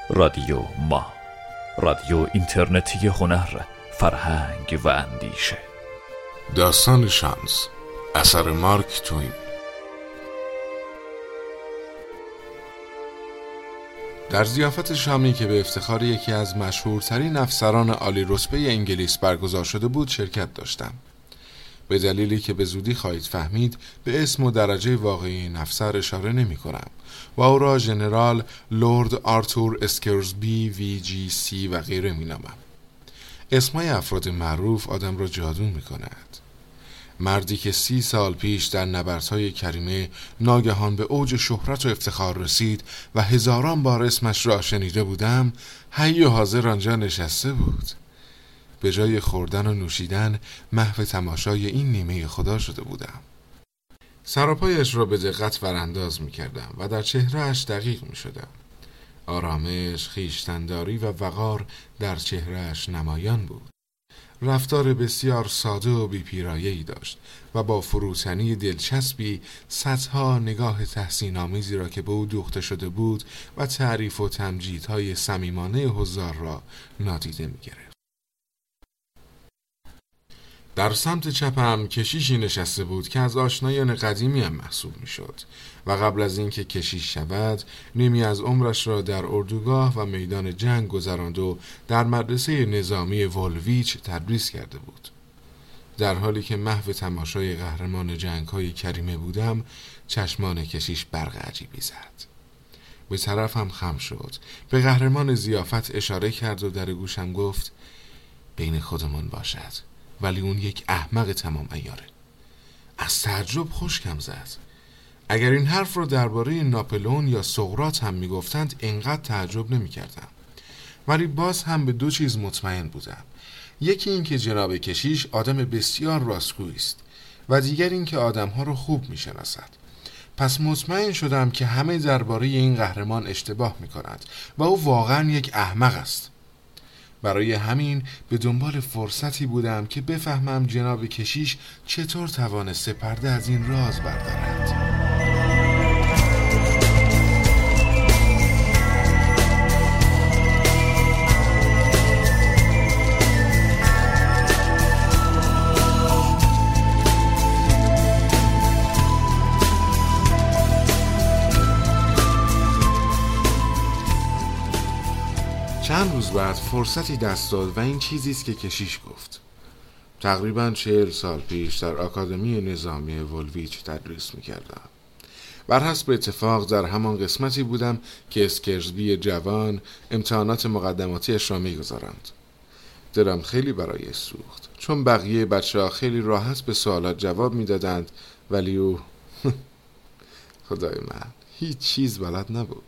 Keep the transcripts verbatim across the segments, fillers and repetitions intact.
رادیو ما، رادیو اینترنتی هنر، فرهنگ و اندیشه. داستان شانس، اثر مارک توین. در ضیافت شامی که به افتخار یکی از مشهورترین افسران عالی رتبه انگلیس برگزار شده بود شرکت داشتم. به دلیلی که به زودی خواهید فهمید به اسم و درجه واقعی این افسر اشاره نمی کنم و او را ژنرال لورد آرتور اسکرزبی وی جی سی و غیره می نامم. اسمای افراد معروف آدم را جادو می کند. مردی که سی سال پیش در نبردهای کریمه ناگهان به اوج شهرت و افتخار رسید و هزاران بار اسمش را شنیده بودم، حی و حاضر آنجا نشسته بود. به جای خوردن و نوشیدن محو تماشای این نیمه خدا شده بودم. سراپایش را به دقت ورانداز می کردم و در چهرهش دقیق می شدم. آرامش، خویشتن‌داری و وقار در چهرهش نمایان بود. رفتار بسیار ساده و بی‌پیرایه‌ای داشت و با فروتنی دلچسبی صدها نگاه تحسین‌آمیزی را که به او دوخته شده بود و تعریف و تمجیدهای صمیمانه حضار را نادیده می‌گرفت. در سمت چپم کشیشی نشسته بود که از آشنایان قدیمی هم محسوب میشد و قبل از اینکه کشیش شود نیمی از عمرش را در اردوگاه و میدان جنگ گذراند و در مدرسه نظامی وولویچ تدریس کرده بود. در حالی که محو تماشای قهرمان جنگ‌های کریمه بودم، چشمان کشیش برق عجیبی زد. به طرفم خم شد، به قهرمان ضیافت اشاره کرد و در گوشم گفت: بین خودمان باشد، ولی اون یک احمق تمام عیاره. از تعجب خشکم زد. اگر این حرف رو درباره ناپلئون یا سقراط هم میگفتند اینقدر تعجب نمیکردم. ولی باز هم به دو چیز مطمئن بودم. یکی این که جناب کشیش آدم بسیار راستگویی است و دیگر این که آدمها رو خوب میشناسد. پس مطمئن شدم که همه درباره این قهرمان اشتباه میکنند و او واقعا یک احمق است. برای همین به دنبال فرصتی بودم که بفهمم جناب کشیش چطور توانسته پرده از این راز بردارد. چند روز بعد فرصتی دست داد و این چیزیست که کشیش گفت. تقریباً چهل سال پیش در آکادمی نظامی وولویچ تدریس می‌کردم. بر حسب اتفاق در همان قسمتی بودم که اسکرزبی جوان امتحانات مقدماتیش را می‌گذارند. دلم خیلی برای سوخت، چون بقیه بچه‌ها خیلی راحت به سوالات جواب می‌دادند، ولی او خدای من هیچ چیز بلد نبود.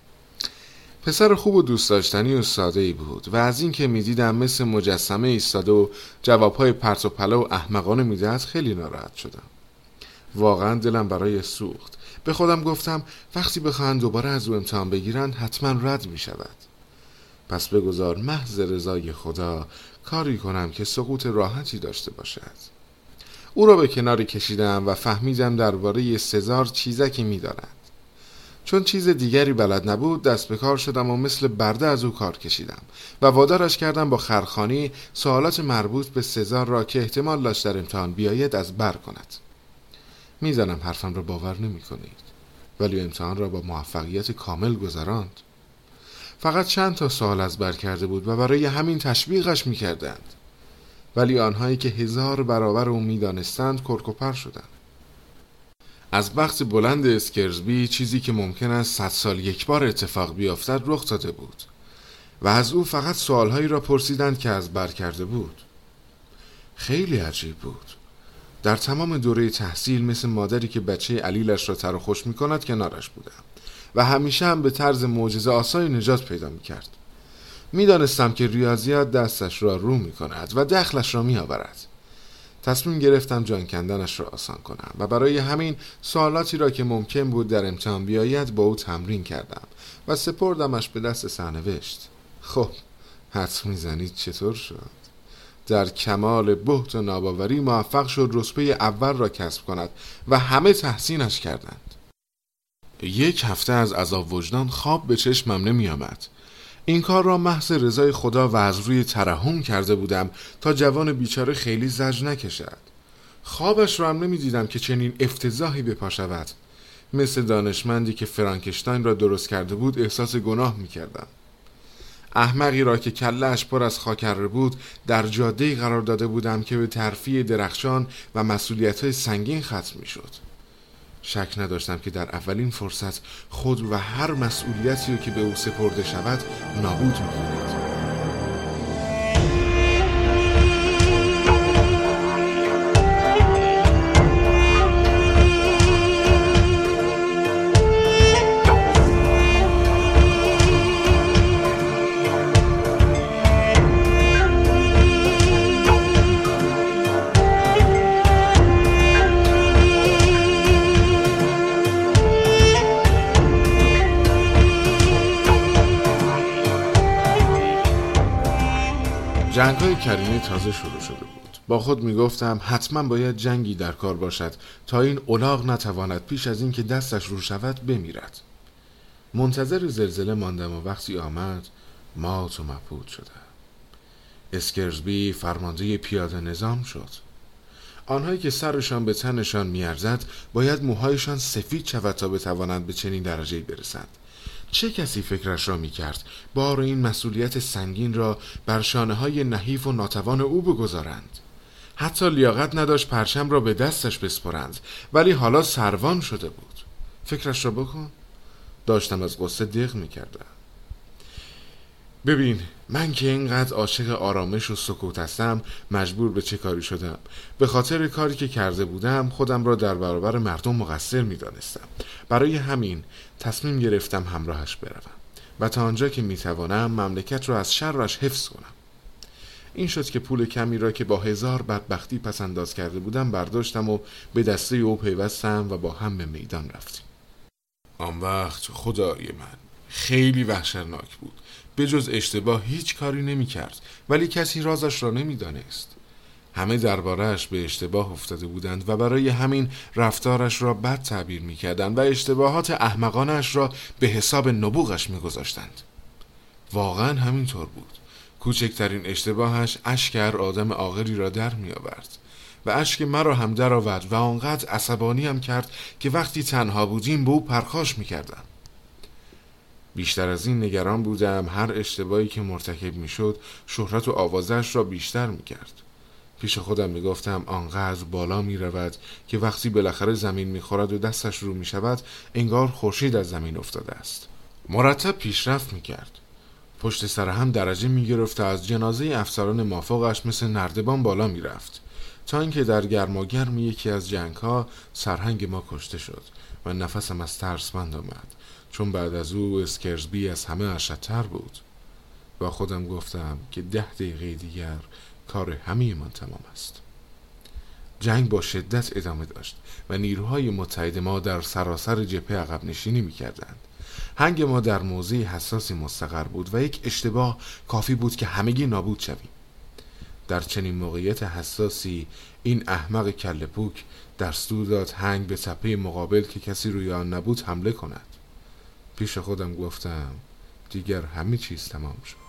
پسر خوب و دوست داشتنی و ساده‌ای بود و از این که می‌دیدم مثل مجسمه ایستاده و جوابهای پرت و پلا و احمقانه میدهد خیلی ناراحت شدم. واقعا دلم برای سوخت. به خودم گفتم وقتی بخواهند دوباره از او امتحان بگیرند حتما رد می‌شود. پس بگذار محض رضای خدا کاری کنم که سقوط راحتی داشته باشد. او را به کناری کشیدم و فهمیدم درباره سزار چیزکی می‌داند. چون چیز دیگری بلد نبود دست به کار شدم و مثل برده از او کار کشیدم و وادارش کردم با خرخانی سوالات مربوط به سزار را که احتمال داشت در امتحان بیاید از بر کند. میزنم حرفم را باور نمی کنید، ولی امتحان را با موفقیت کامل گذراند. فقط چند تا سوال از بر کرده بود و برای همین تشویقش می کردند. ولی آنهایی که هزار برابر او می دانستند کرکوپر شدند. از بخت بلند اسکرزبی چیزی که ممکن است صد سال یک بار اتفاق بیفتد رخ داده بود و از او فقط سوالهایی را پرسیدند که از بر کرده بود. خیلی عجیب بود. در تمام دوره تحصیل مثل مادری که بچه علیلش را تر و خوش می کند کنارش بودم و همیشه هم به طرز معجزه آسای نجات پیدا می کرد. می دانستم که ریاضیات دستش را رو می کند و دخلش را می آورد. تصمیم گرفتم جان کندنش را آسان کنم و برای همین سوالاتی را که ممکن بود در امتحان بیاید با او تمرین کردم و سپردمش به دست سرنوشت. خب حدس میزنید چطور شد؟ در کمال بهت و ناباوری موفق شد رتبه اول را کسب کند و همه تحسینش کردند. یک هفته از عذاب وجدان خواب به چشمم نمی آمد. این کار را محض رضای خدا و از روی ترحم کرده بودم تا جوان بیچاره خیلی زجر نکشد. خوابش را هم نمی دیدم که چنین افتضاحی بپا شود. مثل دانشمندی که فرانکشتاین را درست کرده بود احساس گناه می کردم. احمقی را که کله‌اش پر از خاکره بود در جاده‌ای قرار داده بودم که به ترفیع درخشان و مسئولیت‌های سنگین ختم می شد. شک نداشتم که در اولین فرصت خود و هر مسئولیتی رو که به او سپرده شود نابود می کند. جنگ‌های کریمه تازه شروع شده بود. با خود می‌گفتم حتما باید جنگی در کار باشد تا این الاغ نتواند پیش از این که دستش رو شود بمیرد. منتظر زلزله ماندم و وقتی آمد مات و مبهوت شدم. اسکرزبی فرمانده پیاده نظام شد. آنهایی که سرشان به تنشان می‌ارزد باید موهایشان سفید شود تا بتوانند به چنین درجه‌ای برسند. چه کسی فکرش را می کرد بار این مسئولیت سنگین را بر شانه‌های نحیف و ناتوان او بگذارند؟ حتی لیاقت نداشت پرچم را به دستش بسپرند، ولی حالا سروان شده بود. فکرش را بکن. داشتم از غصه دق می کردم. ببین، من که اینقدر عاشق آرامش و سکوت هستم مجبور به چه کاری شدم. به خاطر کاری که کرده بودم خودم را در برابر مردم مقصر می دانستم. برای همین تصمیم گرفتم همراهش بروم و تا آنجا که می توانم مملکت را از شرش حفظ کنم. این شد که پول کمی را که با هزار بدبختی پس انداز کرده بودم برداشتم و به دسته او پیوستم و با هم به میدان رفتیم. آن وقت خدای من خیلی وحشتناک بود. به جز اشتباه هیچ کاری نمی کرد، ولی کسی رازش را نمی دانست. همه درباره‌اش به اشتباه افتاده بودند و برای همین رفتارش را بد تعبیر می کردند و اشتباهات احمقانش را به حساب نبوغش می گذاشتند. واقعا همینطور بود. کوچکترین اشتباهش اشک هر آدم عاقلی را در می آورد و اشک مرا هم در آورد و آنقدر عصبانی هم کرد که وقتی تنها بودیم به او پرخاش می کردم. بیشتر از این نگران بودم هر اشتباهی که مرتکب می شد شهرت و آوازش را بیشتر می کرد. پیش خودم می گفتم آنقدر بالا می رود که وقتی بالاخره زمین می خورد و دستش رو می شود انگار خورشید از زمین افتاده است. مرتب پیشرفت می کرد. پشت سر هم درجه می گرفت و از جنازه افسران مافوقش مثل نردبان بالا می رفت تا اینکه در گرماگرم یکی از جنگ ها سرهنگ ما کشته شد و نفسم از ترس بند آمد، چون بعد از او اسکرزبی از همه اشدتر بود. با خودم گفتم که ده دقیقه دیگر کار همه من تمام است. جنگ با شدت ادامه داشت و نیروهای متحد ما در سراسر جبهه عقب نشینی می کردند. هنگ ما در موضع حساسی مستقر بود و یک اشتباه کافی بود که همگی نابود شویم. در چنین موقعیت حساسی این احمق کله پوک دستور داد هنگ به تپه مقابل که کسی روی آن نبود حمله کند. پیش خودم گفتم دیگر همه چیز تمام شد.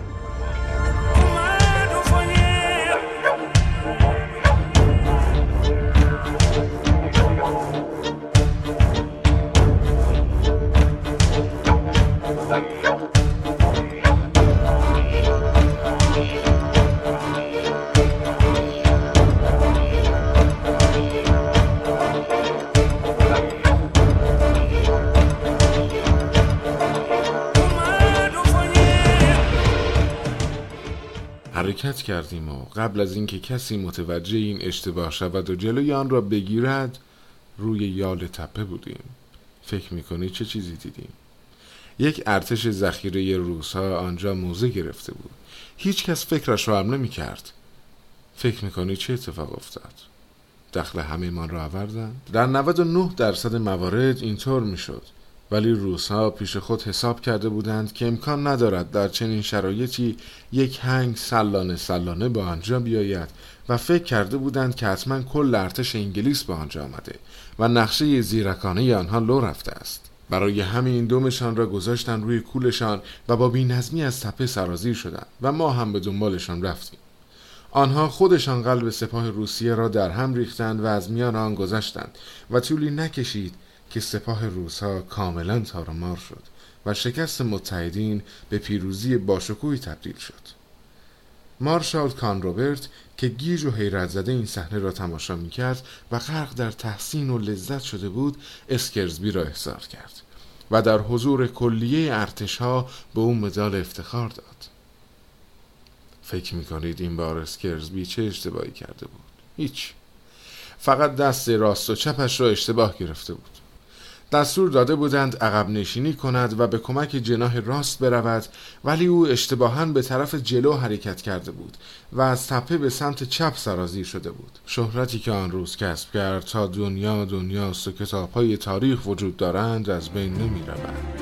حرکت کردیم و قبل از اینکه کسی متوجه این اشتباه شود و جلوی آن را بگیرد روی یال تپه بودیم. فکر میکنی چه چیزی دیدیم؟ یک ارتش ذخیره روس‌ها آنجا موضع گرفته بود. هیچ کس فکرش را هم نمی کرد. فکر میکنی چه اتفاق افتاد؟ دخل همه من را آوردند؟ در نود و نه درصد موارد اینطور میشد، ولی روس‌ها پیش خود حساب کرده بودند که امکان ندارد در چنین شرایطی یک هنگ سلانه سلانه به آنجا بیاید و فکر کرده بودند که حتما کل ارتش انگلیس به آنجا آمده و نقشه زیرکانه آنها لو رفته است. برای همین دومشان را گذاشتن روی کولشان و با بی‌نظمی از تپه سرازیر شدند و ما هم به دنبالشان رفتیم. آنها خودشان قلب سپاه روسیه را در هم ریختند و از میان آن گذشتند و طولی نکشید که سپاه روس‌ها کاملا تار و مار شد و شکست متحدین به پیروزی باشکوهی تبدیل شد. مارشال کان روبرت که گیج و حیرت زده این صحنه را تماشا می‌کرد و غرق در تحسین و لذت شده بود، اسکرزبی را احضار کرد و در حضور کلیه ارتش‌ها به او مدال افتخار داد. فکر می‌کنید این بار اسکرزبی چه اشتباهی کرده بود؟ هیچ. فقط دست راست و چپش را اشتباه گرفته بود. دستور داده بودند عقب نشینی کند و به کمک جناح راست برود، ولی او اشتباهاً به طرف جلو حرکت کرده بود و از تپه به سمت چپ سرازیر شده بود. شهرتی که آن روز کسب کرد تا دنیا دنیاست و کتاب‌های تاریخ وجود دارند از بین نمی‌رود.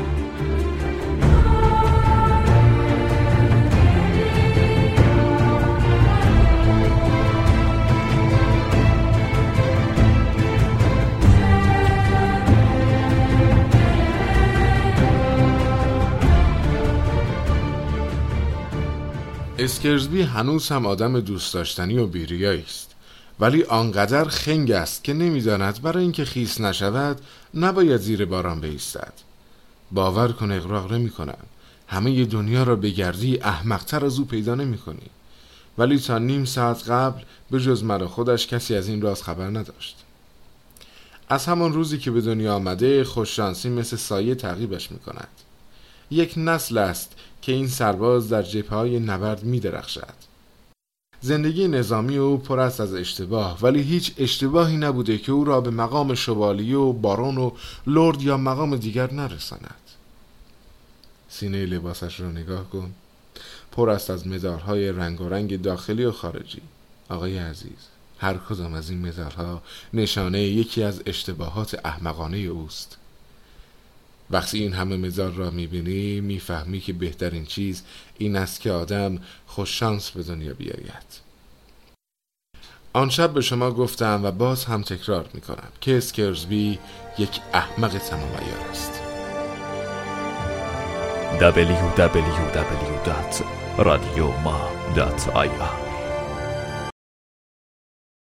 اسکرزبی هنوز هم آدم دوست داشتنی و بیریایی است، ولی آنقدر خنگ است که نمیداند برای اینکه خیس نشود نباید زیر باران بایستد. باور کن اغراق نمی کنم. همه دنیا را بگردی احمق‌تر از او پیدا نمی کنی. ولی تا نیم ساعت قبل به جز من و خودش کسی از این راز خبر نداشت. از همان روزی که به دنیا آمده خوششانسی مثل سایه تعقیبش می کند. یک نسل است که این سرباز در جبهه‌های نبرد می‌درخشد. زندگی نظامی او پر است از اشتباه، ولی هیچ اشتباهی نبوده که او را به مقام شوالیه و بارون و لرد یا مقام دیگر نرساند. سینه لباسش را نگاه کن، پر است از مدال‌های رنگارنگ داخلی و خارجی. آقای عزیز، هر کدام از این مدال‌ها نشانه یکی از اشتباهات احمقانه اوست. وقتی این همه مدال را میبینی میفهمی که بهترین چیز این است که آدم خوش شانس به دنیا بیاید. آن شب به شما گفتم و باز هم تکرار میکنم که اسکرزبی یک احمق تمام عیار است. دبلیو دبلیو دبلیو دات رادیو ما دات آی آر